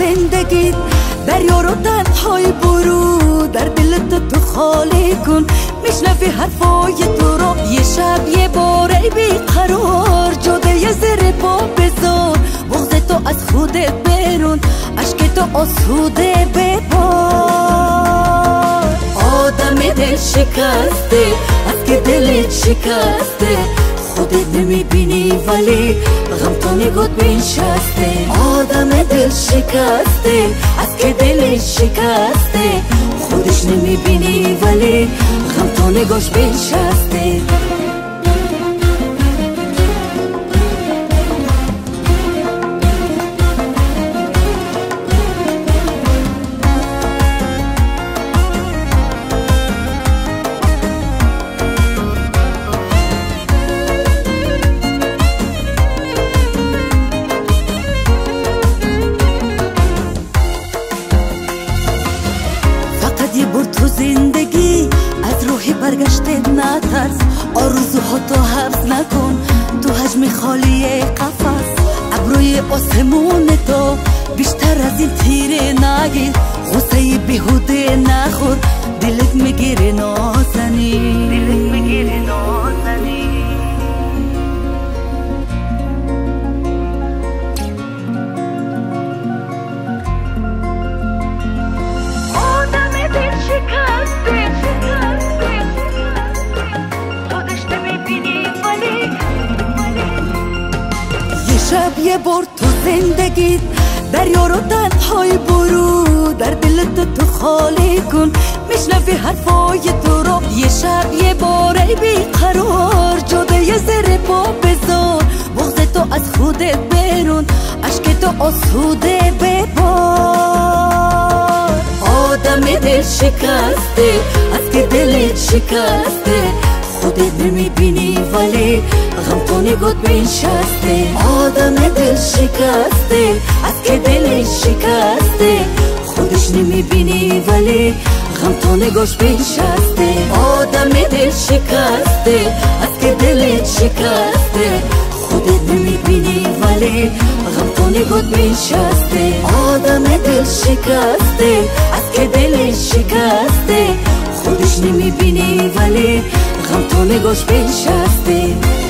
زندگیت دریا رو تنهای برو، در دلت تو خالی کن، میشنوی حرفای تو رو. یه شب یه بار ای بیقرار جاده یه زیر پا بذار، بغض تو از خودت برون، عشق تو آسوده ببار. آدم دل شکسته از که دلت شکسته، خودت نمیبینی ولی غم تو نگات بنشسته. آدم دل شکسته از که دلش شکسته، خودش نمیبینی ولی غم تو نگاش بنشسته. تو زندگی از روحی برگشته نترس، آرزوها تو حبس نکن تو حجم خالی قفس. ابروی آسمون تو بیشتر از این تیره نگیر، غصه بیهوده نخور، دلت میگیره نازنی، دلت میگیره نازنی. شب یه بار تو زندگیت دریا رو تنهای برو، در دلت تو خالی کن، میشنوی حرفای تو رو. یه شب یه بار ای بیقرار جاده یه زیر پا بذار، بغض تو از خودت برون، عشق تو آسوده ببار. آدم دل شکسته از که دلت شکسته، خودت نمیبینی ولی غم تو نگات بنشسته. آدم دل شکسته از که دلش شکسته، خودش نمیبینی ولی غم تو نگاش بنشسته. آدم دل شکسته از که دلت شکسته، خودت نمیبینی ولی غم تو نگات بنشسته. آدم دل شکسته از که دلش شکسته، خودش نمیبینی ولی غم تو نگاش بنشسته.